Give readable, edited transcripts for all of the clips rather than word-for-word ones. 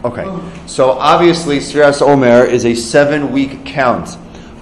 Okay, so obviously Sfiras Omer is a 7-week count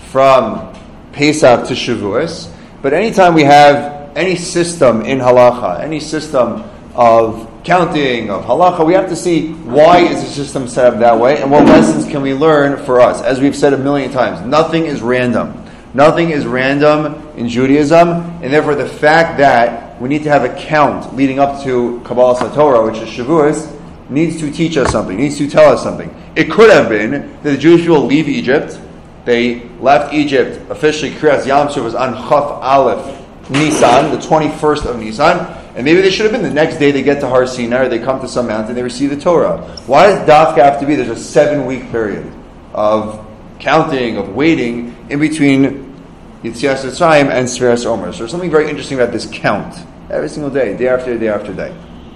from Pesach to Shavuos, but anytime we have any system in halacha, any system of counting, of halacha, we have to see why is the system set up that way and what lessons can we learn for us. As we've said a million times, nothing is random. Nothing is random in Judaism, and therefore the fact that we need to have a count leading up to Kabbalah Satorah, which is Shavuos, needs to teach us something, needs to tell us something. It could have been that the Jewish people leave Egypt. They left Egypt, officially Kriyas Yamsuf was on Chaf Aleph Nisan, the 21st of Nisan, and maybe they should have been the next day they get to Har Sinai, or they come to some mountain, they receive the Torah. Why does Dafka have to be? There's a 7-week period of counting, of waiting in between Yetzias Mitzrayim and Sfiras Omer. So there's something very interesting about this count. Every single day, day after day, day after day.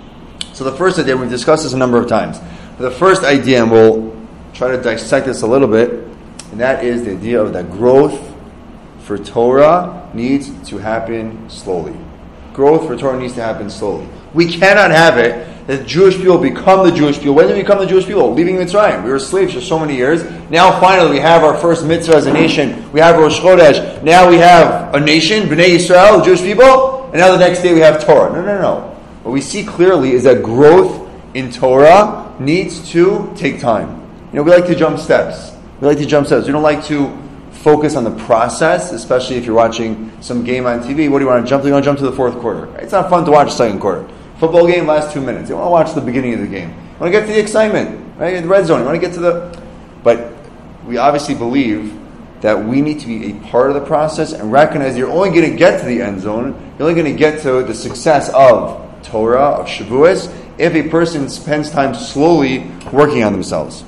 So the first idea, we've discussed this a number of times. But the first idea, and we'll try to dissect this a little bit, and that is the idea of that growth for Torah needs to happen slowly. Growth for Torah needs to happen slowly. We cannot have it that Jewish people become the Jewish people. When did we become the Jewish people? Leaving Mitzrayim. We were slaves for so many years. Now finally we have our first mitzvah as a nation. We have Rosh Chodesh. Now we have a nation, Bnei Yisrael, Jewish people. And now the next day we have Torah. No. What we see clearly is that growth in Torah needs to take time. We like to jump steps. We don't like to focus on the process, especially if you're watching some game on TV. What do you want to jump to? You want to jump to the fourth quarter. It's not fun to watch the second quarter. Football game lasts 2 minutes. You want to watch the beginning of the game. You want to get to the excitement, right? In the red zone. You want to get to the... But we obviously believe that we need to be a part of the process and recognize you're only going to get to the end zone, you're only going to get to the success of Torah, of Shavuos, if a person spends time slowly working on themselves.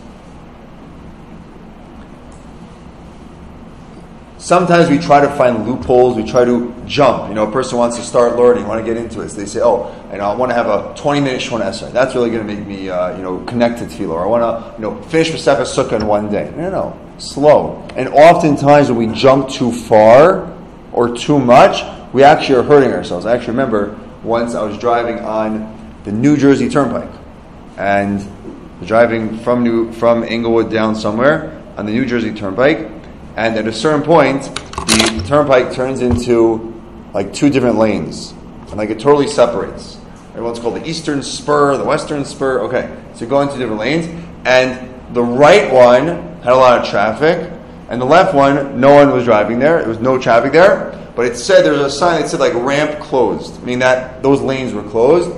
Sometimes we try to find loopholes, we try to jump. A person wants to start learning, want to get into it. So they say, I want to have a 20-minute Shemona Esrei. That's really going to make me, connect to Tefillah. Or I want to, finish Masechah Sukkah in one day. No. Slow. And oftentimes when we jump too far or too much, we actually are hurting ourselves. I actually remember once I was driving on the New Jersey Turnpike. And driving from Englewood down somewhere on the New Jersey Turnpike. And at a certain point, the turnpike turns into like 2 different lanes. And it totally separates. Everyone's called the Eastern Spur, the Western Spur. Okay, so you go into different lanes. And the right one had a lot of traffic. And the left one, no one was driving there. There was no traffic there. But it said, there was a sign that said ramp closed. Meaning that those lanes were closed.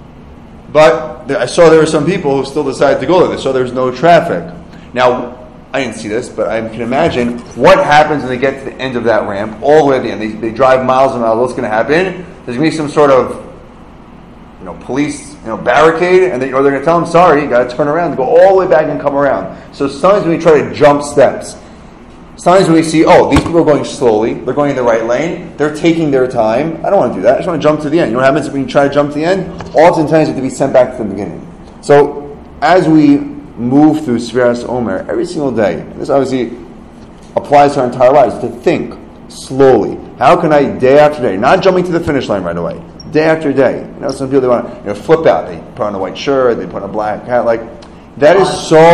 But I saw there were some people who still decided to go there. They saw there was no traffic. Now, I didn't see this, but I can imagine what happens when they get to the end of that ramp, all the way to the end. They drive miles and miles. What's going to happen? There's going to be some sort of, police, barricade, and they're going to tell them, sorry, you got to turn around, go all the way back and come around. So sometimes when we try to jump steps, sometimes when we see, these people are going slowly, they're going in the right lane, they're taking their time. I don't want to do that. I just want to jump to the end. You know what happens when you try to jump to the end? Oftentimes you have to be sent back to the beginning. So as we move through Sfiras Omer every single day. This obviously applies to our entire lives, to think slowly. How can I, day after day, not jumping to the finish line right away, day after day. Some people, they want to flip out. They put on a white shirt, they put on a black hat. That is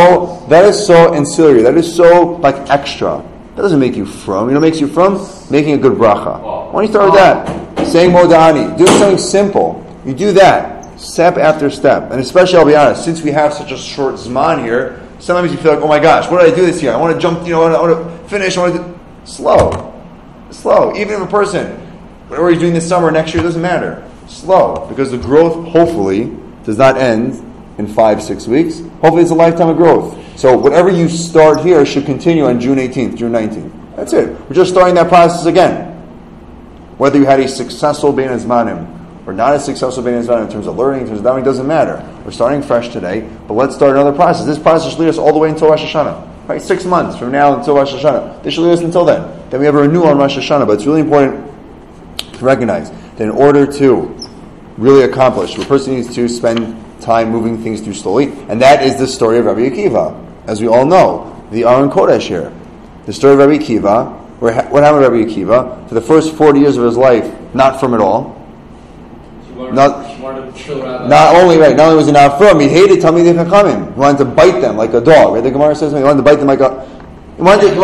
so ancillary. That is so extra. That doesn't make you from. What makes you from? Making a good bracha. Why don't you start with that? Saying Modani. Doing something simple. You do that. Step after step. And especially, I'll be honest, since we have such a short Zman here, sometimes you feel like, oh my gosh, what did I do this year? I want to jump, I want to finish, slow. Even if a person, whatever he's doing this summer, next year, doesn't matter. Slow. Because the growth, hopefully, does not end in 5-6 weeks. Hopefully it's a lifetime of growth. So whatever you start here should continue on June 18th, June 19th. That's it. We're just starting that process again. Whether you had a successful Bein Hazmanim, or not a successful Bein Hazmanim in terms of learning, in terms of davening, doesn't matter. We're starting fresh today, but let's start another process. This process should lead us all the way until Rosh Hashanah. Right? 6 months from now until Rosh Hashanah. This should lead us until then. Then we have a renewal on Rosh Hashanah, but it's really important to recognize that in order to really accomplish, a person needs to spend time moving things through slowly, and that is the story of Rabbi Akiva. As we all know, the Aron Kodesh here. The story of Rabbi Akiva, what happened to Rabbi Akiva? For the first 40 years of his life, not from at all. Not wanted to kill Rabbi. Not only was he not from, he hated Talmidei Chachamim. He wanted to bite them like a dog. Right? The Gemara says he wanted to bite them like a. He wants to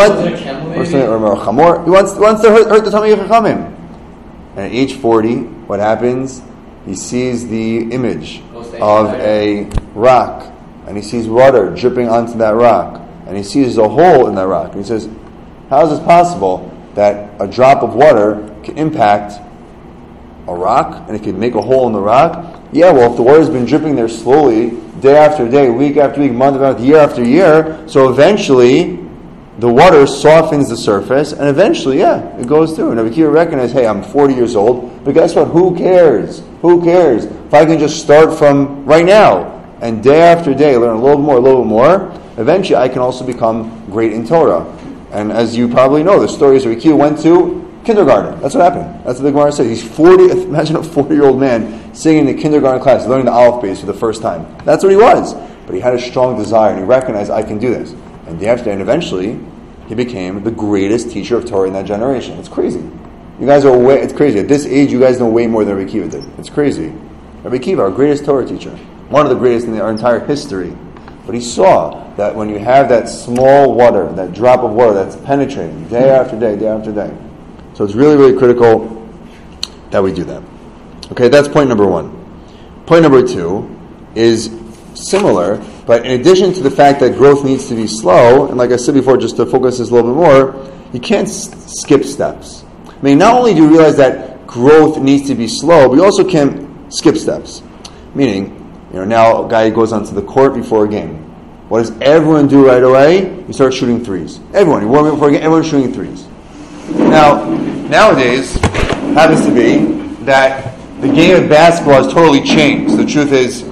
hurt the Talmidei Chachamim. And at age 40, what happens? He sees the image of a rock, and he sees water dripping onto that rock, and he sees a hole in that rock. And he says, how is this possible that a drop of water can impact a rock, and it can make a hole in the rock? Yeah, well, if the water's been dripping there slowly, day after day, week after week, month after month, year after year, so eventually the water softens the surface, and eventually, it goes through. And Rabbi Akiva recognized, hey, I'm 40 years old, but guess what? Who cares? Who cares? If I can just start from right now, and day after day, learn a little more, eventually I can also become great in Torah. And as you probably know, the story is Rabbi Akiva went to kindergarten. That's what happened. That's what the Gemara says. He's 40, imagine a 40-year-old man singing in the kindergarten class, learning the Aleph Beis for the first time. That's what he was. But he had a strong desire, and he recognized, I can do this. And day after day, and eventually, he became the greatest teacher of Torah in that generation. It's crazy. You guys are it's crazy. At this age, you guys know way more than Rabbi Akiva did. It's crazy. Rabbi Akiva, our greatest Torah teacher, one of the greatest in our entire history. But he saw that when you have that small water, that drop of water that's penetrating day after day, day after day. So it's really, really critical that we do that. Okay, that's point number one. Point number two is similar, but in addition to the fact that growth needs to be slow, and like I said before, just to focus this a little bit more, you can't skip steps. I mean, not only do you realize that growth needs to be slow, but you also can't skip steps. Meaning, now a guy goes onto the court before a game. What does everyone do right away? You start shooting threes. Everyone. You warm up before a game, everyone's shooting threes. Now, nowadays, happens to be that the game of basketball has totally changed. The truth is,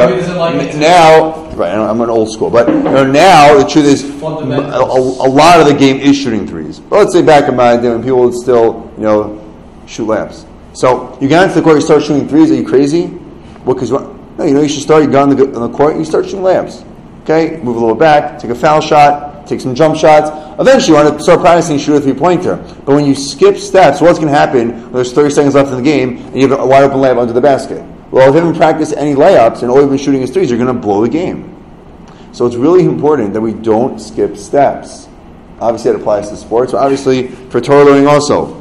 now, right, I'm an old school, but now the truth is, a lot of the game is shooting threes. But let's say back in my day when people would still, shoot layups. So you get onto the court, you start shooting threes. Are you crazy? Well, because you should start. You go on the court, you start shooting layups. Okay, move a little back, take a foul shot, take some jump shots. Eventually, you want to start practicing shoot a three-pointer. But when you skip steps, what's going to happen when there's 30 seconds left in the game and you have a wide open layup under the basket? Well, if you haven't practiced any layups and all you've been shooting is threes, you're going to blow the game. So it's really important that we don't skip steps. Obviously, that applies to sports, but obviously for Torah learning also.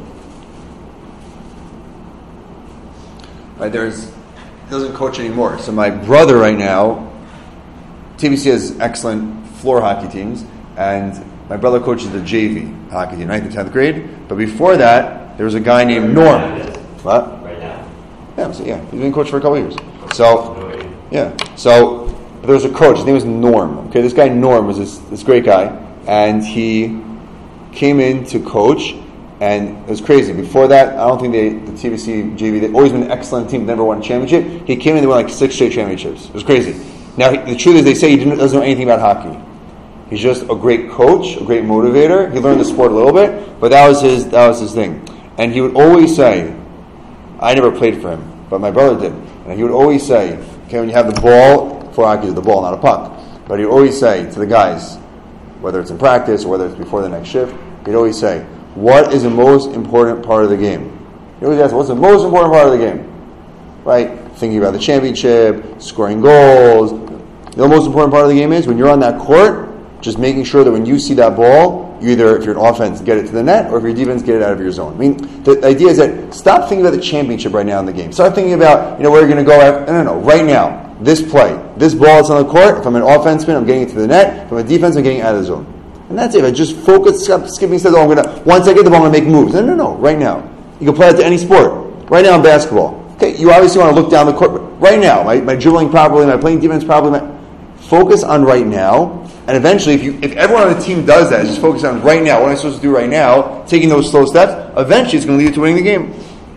Right, he doesn't coach anymore. So my brother right now, TBC has excellent floor hockey teams, and my brother coaches the JV hockey team, 9th and 10th grade. But before that, there was a guy named Norm. What? Right now. Yeah, he's been coach for a couple of years. So, yeah. So there was a coach. His name was Norm. Okay, this guy Norm was this great guy, and he came in to coach, and it was crazy. Before that, I don't think the TBC JV, they've always been an excellent team, never won a championship. He came in, they won like 6 straight championships. It was crazy. Now, the truth is, they say he doesn't know anything about hockey. He's just a great coach, a great motivator. He learned the sport a little bit, but that was his thing. And he would always say, I never played for him, but my brother did. And he would always say, okay, when you have the ball, for hockey is the ball, not a puck. But he would always say to the guys, whether it's in practice or whether it's before the next shift, he'd always say, what is the most important part of the game? He always ask, what's the most important part of the game? Right? Thinking about the championship, scoring goals. The most important part of the game is when you're on that court, just making sure that when you see that ball, you either, if you're an offense, get it to the net, or if you're defense, get it out of your zone. I mean, the idea is that stop thinking about the championship right now in the game. Start thinking about, where you're going to go after. No, right now, this play, this ball is on the court. If I'm an offenseman, I'm getting it to the net. If I'm a defense, I'm getting it out of the zone. And that's it. I just focus, skipping steps. Once I get the ball, I'm going to make moves. No, right now. You can play it to any sport. Right now in basketball. Okay, you obviously want to look down the court, but right now, my dribbling properly, my playing defense properly, focus on right now, and eventually, if everyone on the team does that, just focus on right now, what am I supposed to do right now, taking those slow steps, eventually it's going to lead to winning the game.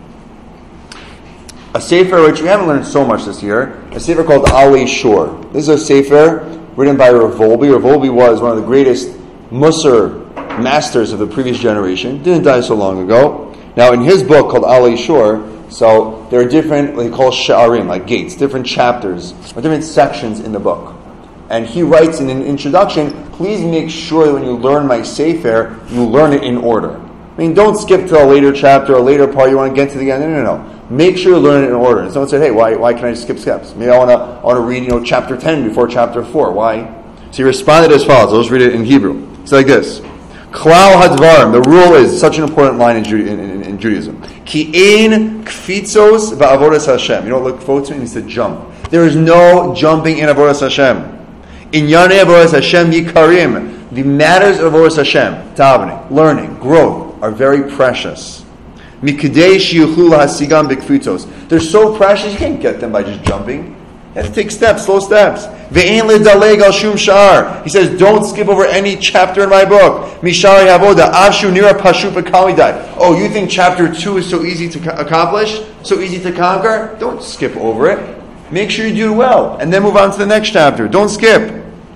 A sefer, which we haven't learned so much this year, a sefer called Alei Shor. This is a sefer written by Rav Wolbe. Rav Wolbe was one of the greatest Musar masters of the previous generation, didn't die so long ago. Now, in his book called Alei Shor, so there are different, they call sha'arim, like gates, different chapters, or different sections in the book. And he writes in an introduction, please make sure that when you learn my sefer, you learn it in order. I mean, don't skip to a later chapter, a later part, you want to get to the end. No. Make sure you learn it in order. And someone said, hey, why can I just skip steps? Maybe I want to read, chapter 10 before chapter 4. Why? So he responded as follows. I'll just read it in Hebrew. It's like this. Klal hadvarim. The rule is such an important line in Judaism. Ki ein kfitzos va'avodas Hashem. You know what kfotz means? It means to jump. There is no jumping in avodas Hashem. Inyane avodas Hashem yikarim. The matters of avodas Hashem, davening, learning, growth, are very precious. Mikdei sheyuchlu lahasigam b'kfitzos. They're so precious you can't get them by just jumping. You have to take steps, slow steps. Ve'ein ledaleg al shum shar. He says, don't skip over any chapter in my book. Mishari avoda avshu nira pashu v'kalidai. Oh, you think chapter 2 is so easy to accomplish? So easy to conquer? Don't skip over it. Make sure you do it well. And then move on to the next chapter. Don't skip.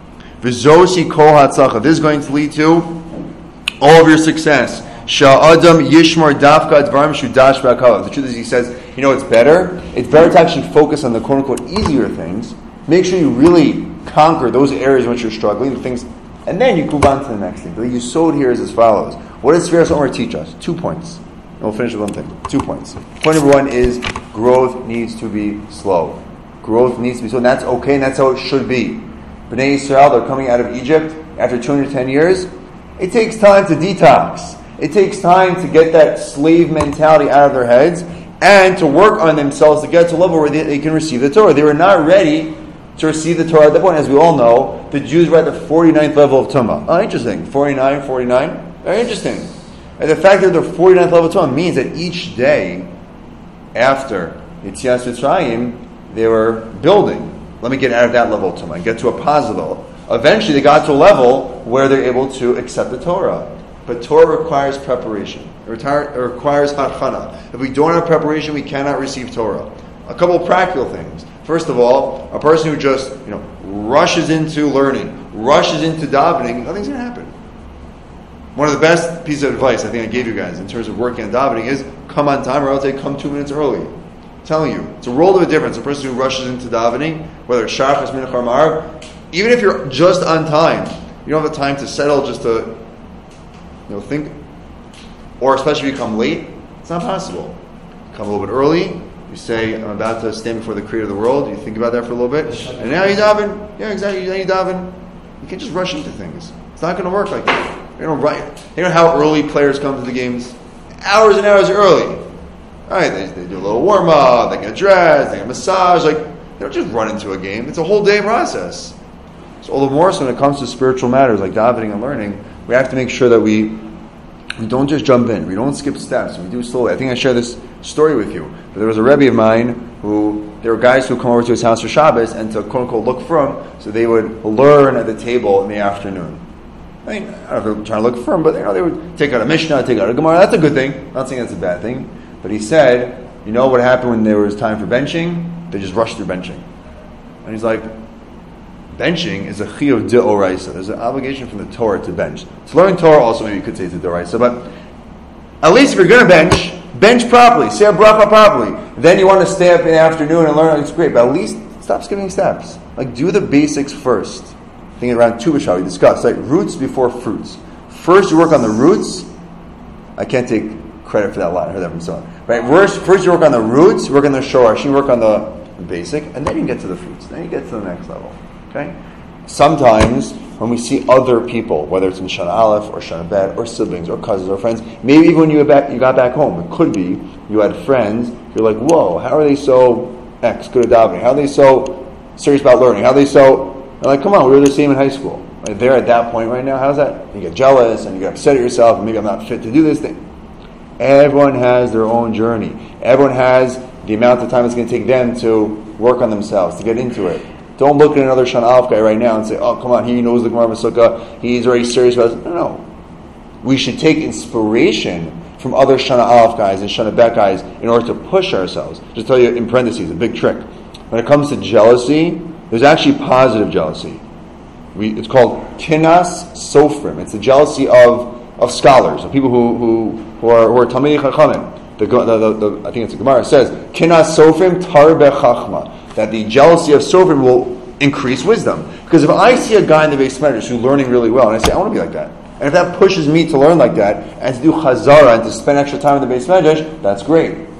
V'zosi kol hatzacha. This is going to lead to all of your success. Sha'adam yishmar dafka advarim shudash b'akalav. The truth is, he says, it's better. It's better to actually focus on the quote-unquote easier things. Make sure you really conquer those areas in which you're struggling, the things, and then you move on to the next thing. The Yesod here is as follows. What does Sfiras Omer teach us? 2 points. And we'll finish with one thing. 2 points. Point number 1 is growth needs to be slow. Growth needs to be slow, and that's okay, and that's how it should be. Bnei Yisrael, they're coming out of Egypt after 210 years. It takes time to detox. It takes time to get that slave mentality out of their heads and to work on themselves to get to a level where they can receive the Torah. They were not ready to receive the Torah at that point. As we all know, the Jews were at the 49th level of Tumah. Oh, interesting. 49. Very interesting. And the fact that they're 49th level of Tumah means that each day after Yetzias Mitzrayim, they were building. Let me get out of that level of Tumah and get to a positive level. Eventually, they got to a level where they're able to accept the Torah. But Torah requires preparation. It requires hachana. If we don't have preparation, we cannot receive Torah. A couple of practical things. First of all, a person who just rushes into learning, rushes into davening, nothing's going to happen. One of the best pieces of advice I think I gave you guys in terms of working on davening is come on time, or I'll say come 2 minutes early. I'm telling you, it's a world of a difference. A person who rushes into davening, whether it's shachas, mincha, or ma'ariv, even if you're just on time, you don't have the time to settle just to think, or especially if you come late, it's not possible. Come a little bit early, you say, I'm about to stand before the Creator of the world, you think about that for a little bit, and now you daven. Yeah, exactly, now you daven. You can't just rush into things. It's not going to work like that. You know how early players come to the games? Hours and hours early. All right, they do a little warm-up, they get dressed, they get a massage, they don't just run into a game. It's a whole day process. So all the more so when it comes to spiritual matters like davening and learning, we have to make sure that we don't just jump in. We don't skip steps. We do slowly. I think I shared this story with you. But there was a Rebbe of mine there were guys who would come over to his house for Shabbos and to quote-unquote look for him, so they would learn at the table in the afternoon. I don't know if they were trying to look for him, but they would take out a Mishnah, take out a Gemara. That's a good thing. I'm not saying that's a bad thing. But he said, what happened when there was time for benching? They just rushed through benching. And he's like, benching is a chiyuv de'oraisa. There's an obligation from the Torah to bench. To learn Torah also, maybe you could say it's a de'oraisa, but at least if you're going to bench properly, say a bracha properly. Then you want to stay up in the afternoon and learn, it's great, but at least stop skipping steps. Do the basics first. I think around Tu B'Shvat we discussed, roots before fruits. First you work on the roots. I can't take credit for that line. I heard that from someone. Right? First you work on the roots, work on the shorash, you work on the basic, and then you get to the fruits. Then you get to the next level. Okay? Sometimes when we see other people, whether it's in Shana Aleph or Shana Bet or siblings or cousins or friends, maybe even when you got back home, it could be you had friends, you're like, whoa, how are they so good at davening? How are they so serious about learning? How are they so, they're like, come on, we were the same in high school. Right there at that point right now, how's that? You get jealous and you get upset at yourself and maybe I'm not fit to do this thing. Everyone has their own journey. Everyone has the amount of time it's going to take them to work on themselves, to get into it. Don't look at another Shana Aleph guy right now and say, oh, come on, he knows the Gemara Masukah, he's already serious about it. No. We should take inspiration from other Shana Aleph guys and Shana Bet guys in order to push ourselves. Just tell you in parentheses, a big trick. When it comes to jealousy, there's actually positive jealousy. It's called Kinas Sofrim. It's the jealousy of scholars, of people who are Talmidei Chachamim. I think it's the Gemara. It says, Kinas Sofrim Tarbe Chachma. That the jealousy of Sofrim will increase wisdom. Because if I see a guy in the Beis Medrash who's learning really well, and I say, I want to be like that. And if that pushes me to learn like that, and to do Chazara, and to spend extra time in the Beis Medrash, that's great.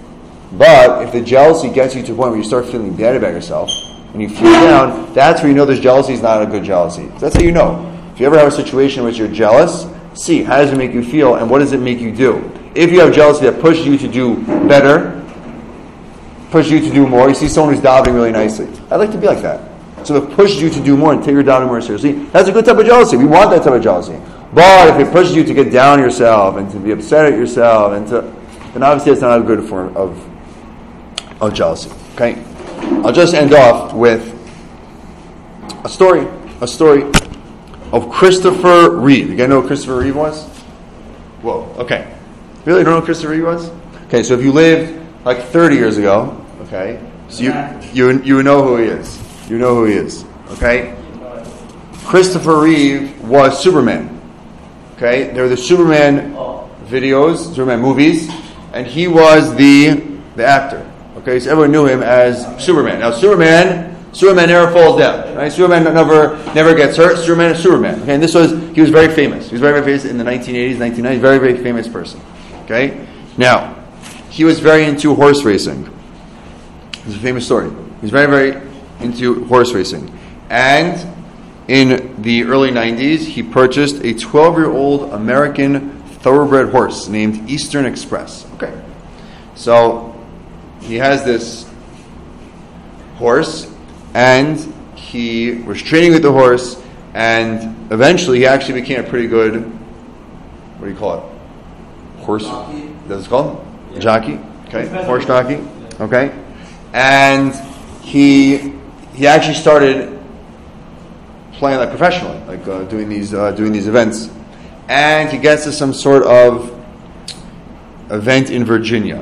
But if the jealousy gets you to a point where you start feeling bad about yourself, and you feel down, that's where you know this jealousy is not a good jealousy. So that's how you know. If you ever have a situation in which you're jealous, see, how does it make you feel, and what does it make you do? If you have jealousy that pushes you to do better, pushes you to do more, you see someone who's davening really nicely. I'd like to be like that. So if it pushes you to do more and take your davening more seriously, that's a good type of jealousy. We want that type of jealousy. But if it pushes you to get down on yourself and to be upset at yourself, then obviously it's not a good form of jealousy. Okay? I'll just end off with a story of Christopher Reeve. You guys know who Christopher Reeve was? Whoa, okay. Really don't know who Christopher Reeve was? Okay, so if you lived like 30 years ago, okay, so you know who he is. You know who he is, okay? Christopher Reeve was Superman, okay? There were the Superman videos, Superman movies, and he was the actor, okay? So everyone knew him as Superman. Now Superman never falls down, right? Superman never gets hurt. Superman is Superman, okay? And he was very famous. He was very, very famous in the 1980s, 1990s, very, very famous person, okay? Now, he was very into horse racing. It's a famous story. He's very, very into horse racing. And in the early 90s, he purchased a 12-year-old American thoroughbred horse named Eastern Express. Okay. So he has this horse, and he was training with the horse, and eventually he actually became a pretty good, what do you call it? Horse? Jockey. That's it called? Yeah. Jockey. Okay. Horse jockey. Okay. And he actually started playing like professionally, like doing these events, and he gets to some sort of event in Virginia,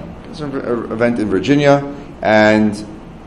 and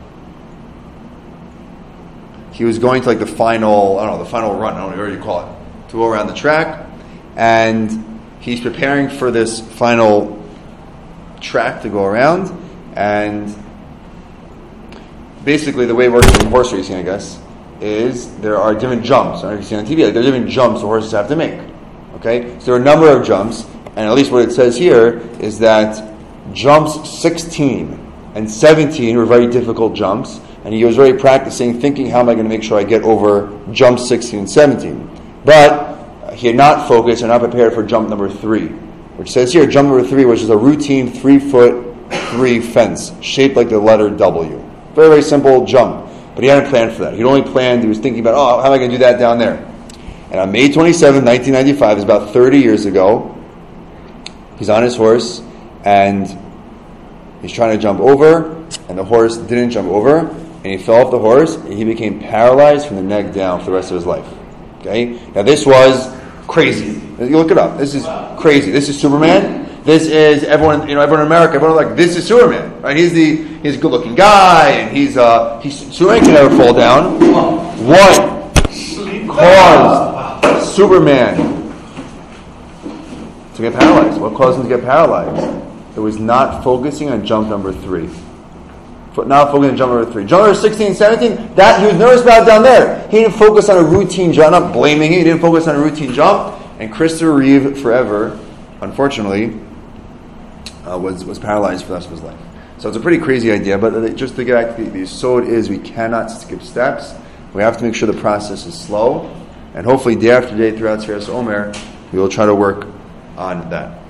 he was going to like the final run, I don't know what you call it, to go around the track, and he's preparing for this final track to go around, and basically, the way it works in horse racing, I guess, is there are different jumps. I don't know if you see on TV, like there are different jumps the horses have to make. Okay? So there are a number of jumps, and at least what it says here is that jumps 16 and 17 were very difficult jumps, and he was already practicing, thinking, how am I going to make sure I get over jumps 16 and 17? But he had not focused and not prepared for jump number 3, which says here, jump number 3, which is a routine 3-foot-3 fence, shaped like the letter W. Very, very simple jump. But he hadn't planned for that. He was thinking about, how am I going to do that down there? And on May 27, 1995, it's about 30 years ago, he's on his horse, and he's trying to jump over, and the horse didn't jump over, and he fell off the horse, and he became paralyzed from the neck down for the rest of his life. Okay? Now this was crazy. You look it up. This is crazy. This is Superman. This is everyone in America. Everyone like, this is Superman, right? He's a good-looking guy, and he's Superman can never fall down. What caused Superman to get paralyzed? What caused him to get paralyzed? It was not focusing on jump number 3. Not focusing on jump number 3. Jump number 16, 17, that he was nervous about down there. He didn't focus on a routine jump. I'm not blaming him. He didn't focus on a routine jump. And Christopher Reeve forever, unfortunately, was paralyzed for the rest of his life. So it's a pretty crazy idea, but just to get back to the Yesod is we cannot skip steps. We have to make sure the process is slow, and hopefully day after day throughout Sfiras Omer, we will try to work on that.